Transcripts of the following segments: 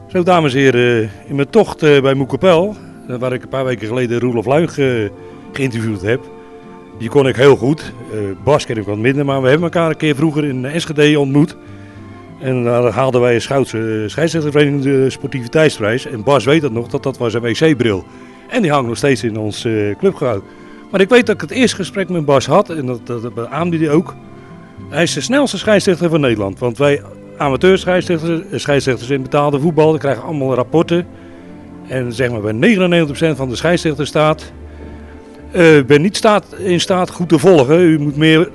Zo, dames en heren, in mijn tocht bij Moekapel, waar ik een paar weken geleden Roelof Luig geïnterviewd heb, die kon ik heel goed. Bas ken ik wat minder, maar we hebben elkaar een keer vroeger in Enschede ontmoet. En daar haalden wij een Schoutse scheidsrechtervereniging de sportiviteitsprijs. En Bas weet dat nog, dat was een wc-bril. En die hangt nog steeds in ons clubgebouw. Maar ik weet dat ik het eerste gesprek met Bas had, en dat beaamde hij ook. Hij is de snelste scheidsrechter van Nederland, want wij amateurscheidsrechters in betaalde voetbal, die krijgen allemaal rapporten. En zeg maar bij 99% van de scheidsrechters staat, ben niet in staat goed te volgen, u moet meer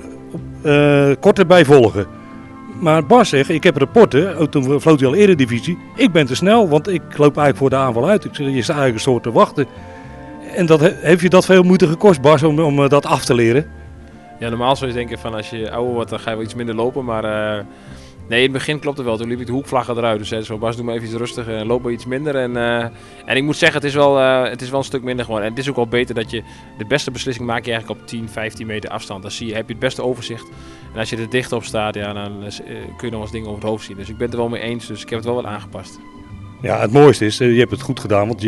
korter bij volgen. Maar Bas zegt, ik heb rapporten, toen floot hij al Eredivisie, ik ben te snel, want ik loop eigenlijk voor de aanval uit. Ik zeg, je staat eigenlijk een soort te wachten. En heeft je dat veel moeite gekost, Bas, om dat af te leren? Ja, normaal zou je denken van als je ouder wordt, dan ga je wel iets minder lopen, maar nee, in het begin klopt het wel. Toen liep ik de hoekvlaggen eruit, dus zei zo, Bas, doe maar even iets rustiger en loop maar iets minder. En ik moet zeggen, het is wel een stuk minder geworden. En het is ook wel beter dat je de beste beslissing maak je eigenlijk op 10, 15 meter afstand. Dan heb je het beste overzicht. En als je er dicht op staat, ja, dan kun je nog eens dingen over het hoofd zien. Dus ik ben het er wel mee eens, dus ik heb het wel wat aangepast. Ja, het mooiste is, je hebt het goed gedaan, want je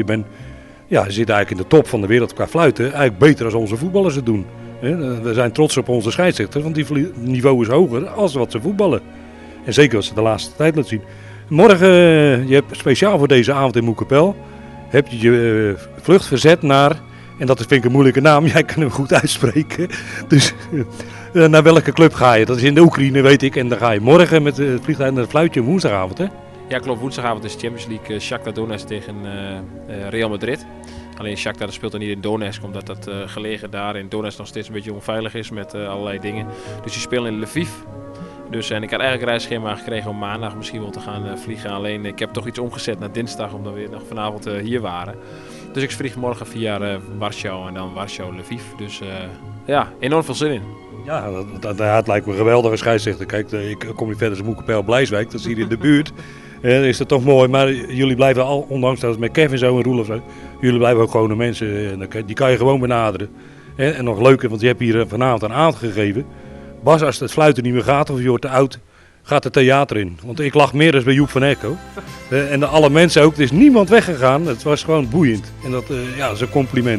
zit eigenlijk in de top van de wereld qua fluiten. Eigenlijk beter dan onze voetballers het doen. We zijn trots op onze scheidsrechters, want die niveau is hoger als wat ze voetballen. En zeker als ze de laatste tijd laten zien. Morgen, je hebt speciaal voor deze avond in Moekapel, heb je je vlucht verzet naar, en dat vind ik een moeilijke naam, jij kan hem goed uitspreken. Dus naar welke club ga je? Dat is in de Oekraïne, weet ik. En dan ga je morgen met het vliegtuig naar het fluitje woensdagavond, hè? Ja, klopt. Woensdagavond is Champions League Shakhtar Donetsk tegen Real Madrid. Alleen Shakhtar speelt er niet in Donetsk, omdat dat gelegen daar in Donetsk nog steeds een beetje onveilig is met allerlei dingen. Dus die spelen in Lviv. Dus, en ik had eigenlijk een reisschema gekregen om maandag misschien wel te gaan vliegen. Alleen ik heb toch iets omgezet naar dinsdag, omdat we nog vanavond hier waren. Dus ik vlieg morgen via Warschau en dan Warschau-Lviv. Dus ja, enorm veel zin in. Ja, het lijkt me een geweldige scheidsrechter. Kijk, ik kom hier verder als Moekapel Blijswijk, dat is hier in de buurt. Is dat toch mooi, maar jullie blijven al, ondanks dat het met Kevin zo en Roelof zo, jullie blijven ook gewone mensen, die kan je gewoon benaderen. En nog leuker, want je hebt hier vanavond een aantal gegeven. Bas, als het fluiten niet meer gaat of je wordt te oud, gaat het theater in. Want ik lag meer dan bij Joep van Ecko. En alle mensen ook, er is niemand weggegaan, het was gewoon boeiend. En dat is een compliment.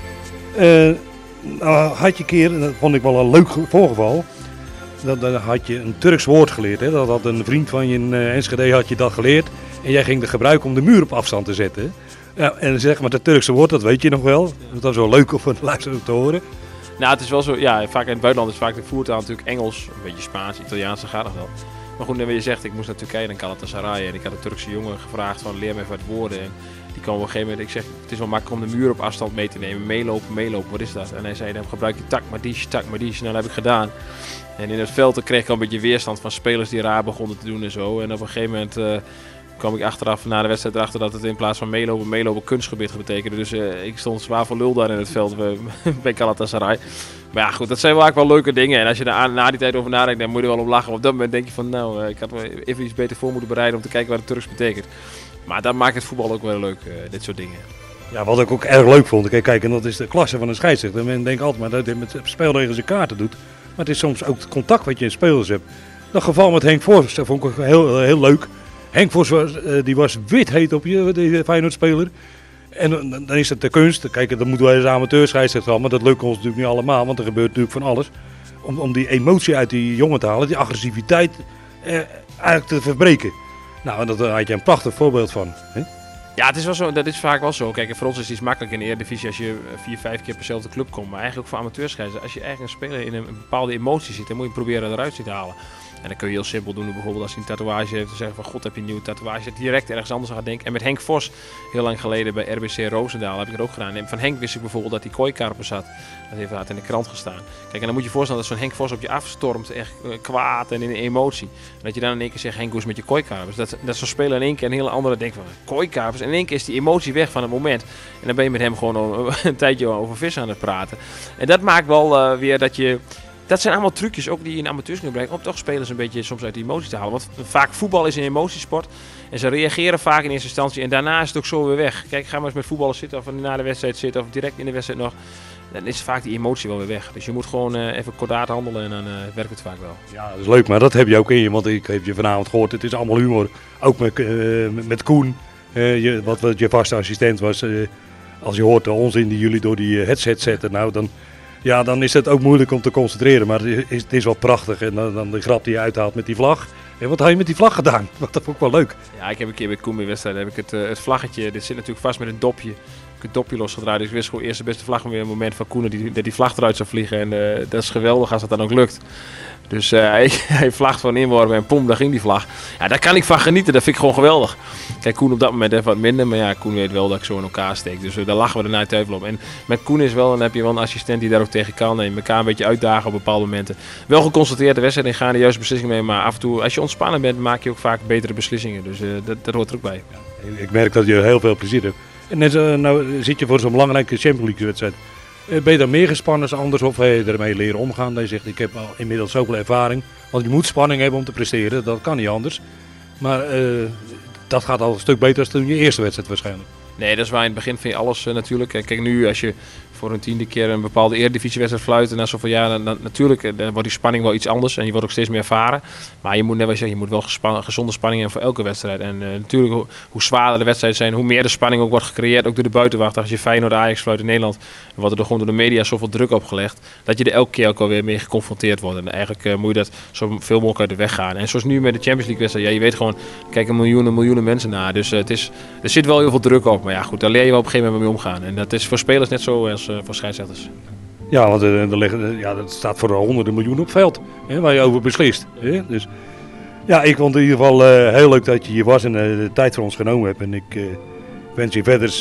Nou had je een keer, en dat vond ik wel een leuk voorgeval, dan had je een Turks woord geleerd. Hè? Dat had een vriend van je in Enschede had je dat geleerd. En jij ging het gebruiken om de muur op afstand te zetten. Ja, en zeg maar, het Turkse woord, dat weet je nog wel. Dat was wel leuk om van de luisteraar te horen. Nou, het is wel zo, ja, vaak in het buitenland is vaak de voertaal natuurlijk Engels, een beetje Spaans, Italiaans, dat gaat nog wel. Maar goed, wat je zegt, ik moest naar Turkije en Galatasaray en ik had een Turkse jongen gevraagd van leer me even wat woorden. En die kwam op een gegeven moment, ik zeg, het is wel makkelijk om de muur op afstand mee te nemen, meelopen, wat is dat? En hij zei, dan gebruik je takmadish. Nou, dat heb ik gedaan. En in het veld kreeg ik al een beetje weerstand van spelers die raar begonnen te doen en zo. En op een gegeven moment kwam ik achteraf na de wedstrijd erachter dat het in plaats van meelopen kunstgebied betekende. Dus ik stond zwaar voor lul daar in het veld bij Galatasaray. Maar ja, goed, dat zijn wel eigenlijk wel leuke dingen. En als je er na die tijd over nadenkt, dan moet je er wel om lachen. Op dat moment denk je van, nou, ik had me even iets beter voor moeten bereiden om te kijken wat het Turks betekent. Maar dat maakt het voetbal ook wel leuk, dit soort dingen. Ja, wat ik ook erg leuk vond, kijk, en dat is de klasse van een scheidsrechter. Men denkt altijd maar dat hij met spelregels en kaarten doet. Maar het is soms ook het contact wat je in spelers hebt. Dat geval met Henk Vos, dat vond ik heel leuk. Henk Vos was wit heet op je, de Feyenoord-speler. En dan is het de kunst. Kijk, dat moeten wij als amateurscheidsrechter al, maar dat lukt ons natuurlijk niet allemaal, want er gebeurt natuurlijk van alles. Om die emotie uit die jongen te halen, die agressiviteit eigenlijk te verbreken. Nou, en daar had je een prachtig voorbeeld van. Hè? Ja, het is wel zo, dat is vaak wel zo. Kijk, voor ons is het iets makkelijker in de Eredivisie als je 4-5 keer per dezelfde club komt. Maar eigenlijk ook voor amateurscheidsrechters, als je eigenlijk een speler in een bepaalde emotie zit, dan moet je proberen eruit te halen. En dan kun je heel simpel doen, bijvoorbeeld als hij een tatoeage heeft, te zeggen van god heb je een nieuwe tatoeage, dat hij direct ergens anders aan gaat denken. En met Henk Vos, heel lang geleden bij RBC Roosendaal, heb ik het ook gedaan. En van Henk wist ik bijvoorbeeld dat hij kooikarpers had. Dat heeft later in de krant gestaan. Kijk, en dan moet je je voorstellen dat zo'n Henk Vos op je afstormt, echt kwaad en in een emotie. En dat je dan in één keer zegt, Henk, hoe is het met je kooikarpers? Dat zo'n speler in één keer een hele andere denkt van, kooikarpers? En in één keer is die emotie weg van het moment. En dan ben je met hem gewoon een tijdje over vissen aan het praten. En dat maakt wel weer dat je... Dat zijn allemaal trucjes ook die je in amateurs kunnen brengen om toch spelers een beetje soms uit die emotie te halen. Want vaak voetbal is een emotiesport en ze reageren vaak in eerste instantie en daarna is het ook zo weer weg. Kijk, ga maar eens met voetballers zitten of na de wedstrijd zitten of direct in de wedstrijd nog. Dan is vaak die emotie wel weer weg. Dus je moet gewoon even kordaat handelen en dan werkt het vaak wel. Ja, dat is leuk, maar dat heb je ook in je, want ik heb je vanavond gehoord. Het is allemaal humor, ook met Koen. Wat je vaste assistent was. Als je hoort de onzin die jullie door die headset zetten, nou dan is het ook moeilijk om te concentreren. Maar het is wel prachtig. En dan de grap die je uithaalt met die vlag. En wat had je met die vlag gedaan? Dat vond ik wel leuk. Ja, ik heb een keer bij Koen bij wedstrijd heb ik het vlaggetje, dit zit natuurlijk vast met een dopje. Ik heb het dopje losgedraaid, dus ik wist gewoon eerst de beste vlag weer een moment van Koen dat die vlag eruit zou vliegen. En dat is geweldig als dat dan ook lukt. Dus hij vlagt van inworpen en pom, daar ging die vlag. Ja, daar kan ik van genieten, dat vind ik gewoon geweldig. Kijk, Koen op dat moment even wat minder, maar ja, Koen weet wel dat ik zo in elkaar steek. Dus daar lachen we ernaar twijfel op. En met Koen dan heb je wel een assistent die daar ook tegen kan en elkaar een beetje uitdagen op bepaalde momenten. Wel geconstateerd de wedstrijd en gaan de juiste beslissingen mee, maar af en toe, als je ontspannen bent, maak je ook vaak betere beslissingen. Dus dat hoort er ook bij. Ja, ik merk dat je heel veel plezier hebt. En net nou zit je voor zo'n belangrijke Champions League wedstrijd. Ben je dan meer gespannen als anders of heb je ermee leren omgaan? Dat je zegt, ik heb al inmiddels zoveel ervaring. Want je moet spanning hebben om te presteren, dat kan niet anders. Maar dat gaat al een stuk beter dan toen je eerste wedstrijd waarschijnlijk. Nee, dat is waar. In het begin vind je alles natuurlijk. Kijk, nu als je voor een 10e keer een bepaalde eredivisiewedstrijd fluit na zoveel jaar, dan natuurlijk dan wordt die spanning wel iets anders en je wordt ook steeds meer ervaren. Maar je moet net wel zeggen, je moet wel gezonde spanning hebben voor elke wedstrijd. En natuurlijk, hoe zwaarder de wedstrijden zijn, hoe meer de spanning ook wordt gecreëerd, ook door de buitenwacht. Als je Feyenoord Ajax fluit in Nederland, dan wordt er gewoon door de media zoveel druk op gelegd, dat je er elke keer ook alweer mee geconfronteerd wordt. En eigenlijk moet je dat zo veel mogelijk uit de weg gaan. En zoals nu met de Champions League wedstrijd, ja, je weet gewoon, kijken miljoenen mensen naar. Dus er zit wel heel veel druk op. Maar ja, goed, daar leer je wel op een gegeven moment mee omgaan. En dat is voor spelers net zo als voor scheidsrechters. Ja, want dat staat voor honderden miljoenen op veld, waar je over beslist. Dus ja, ik vond het in ieder geval heel leuk dat je hier was en de tijd voor ons genomen hebt. En ik wens je verder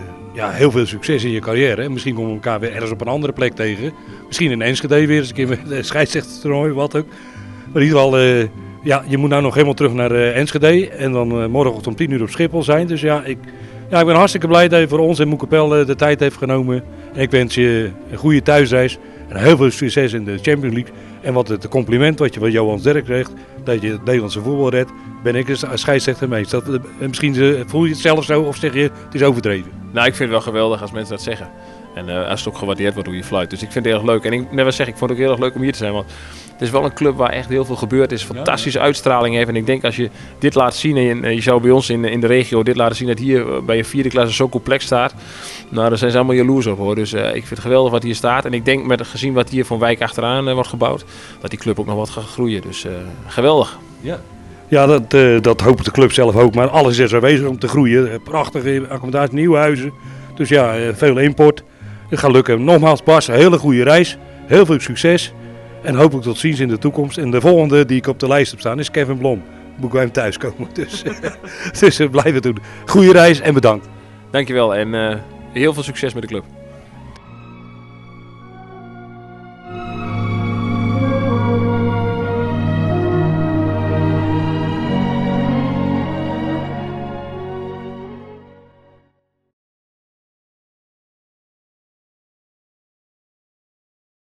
heel veel succes in je carrière. Misschien komen we elkaar weer ergens op een andere plek tegen. Misschien in Enschede weer eens een keer met een scheidsrechtertoernooi, wat ook. Maar in ieder geval, je moet nou nog helemaal terug naar Enschede. En dan morgenochtend om 10:00 op Schiphol zijn. Dus ik ben hartstikke blij dat je voor ons in Moekapel de tijd heeft genomen. En ik wens je een goede thuisreis en heel veel succes in de Champions League. En wat het compliment wat je van Johan Derk krijgt, dat je het Nederlandse voetbal redt, ben ik als scheidsrechter mee. Misschien voel je het zelf zo of zeg je het is overdreven? Nou, ik vind het wel geweldig als mensen dat zeggen. En als het ook gewaardeerd wordt hoe je fluit. Dus ik vind het heel erg leuk. En ik vond het ook heel erg leuk om hier te zijn. Want het is wel een club waar echt heel veel gebeurt. Het is een fantastische uitstraling heeft. En ik denk als je dit laat zien. En je zou bij ons in de regio dit laten zien. Dat hier bij je 4e klasse zo complex staat. Nou, daar zijn ze allemaal jaloers op hoor. Dus ik vind het geweldig wat hier staat. En ik denk gezien wat hier van wijk achteraan wordt gebouwd. Dat die club ook nog wat gaat groeien. Dus geweldig. Ja, dat hoopt de club zelf ook. Maar alles is er wezen om te groeien. Prachtige accommodatie, nieuwe huizen. Dus ja, veel import. Het gaat lukken. Nogmaals Bas, een hele goede reis. Heel veel succes. En hopelijk tot ziens in de toekomst. En de volgende die ik op de lijst heb staan is Kevin Blom. Moet ik bij hem thuiskomen. Dus blijven doen. Goede reis en bedankt. Dankjewel en heel veel succes met de club.